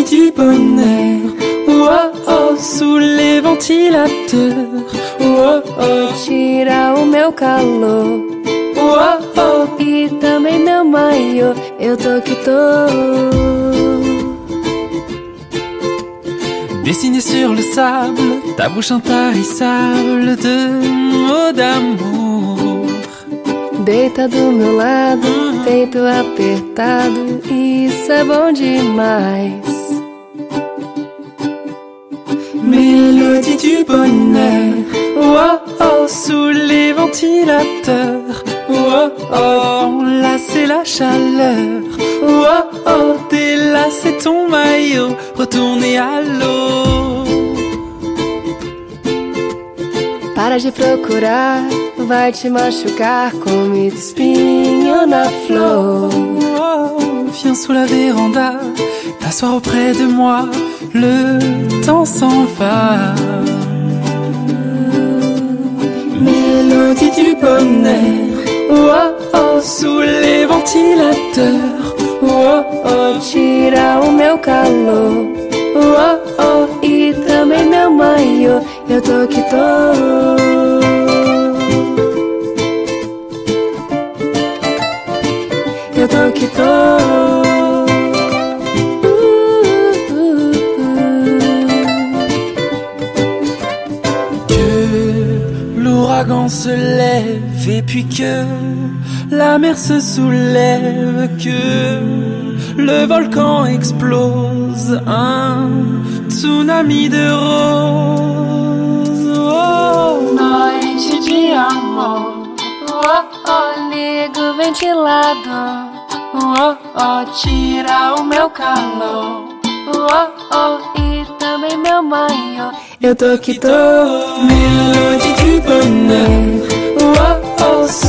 du bonheur. Oh oh, sous les ventilateurs. Oh oh, tira o meu calor. oh oh, E também meu maiô. Eu tô que tô. dessiné sur le sable, ta bouche intarissable de mots d'amour. Deita do meu lado, peito apertado, isso é bom demais. Mélodie du bonheur. Oh oh, sous les ventilateurs. Oh oh, là c'est la chaleur. Oh oh, délacer ton maillot, retourner à l'eau. Para de procurar, vai te machucar como espinho na flor. Oh, viens sous la véranda, t'asseoir auprès de moi, le temps s'en va. Mélodie du bonheur. Oh oh, sous les ventilateurs. Oh oh, Tira o meu calor. oh oh, E também meu maiô. Eu tô que tô. Eu tô que tô. Que l'ouragan se lève et puis que la mer se soulève, que le volcan explose, un tsunami de roses. Oh, Noite de amor. Oh oh, liga o ventilador. Oh oh, tira o meu calor. Oh oh, e também meu maiô. eu tô que tô. Mélodie du bonheur. Oh oh,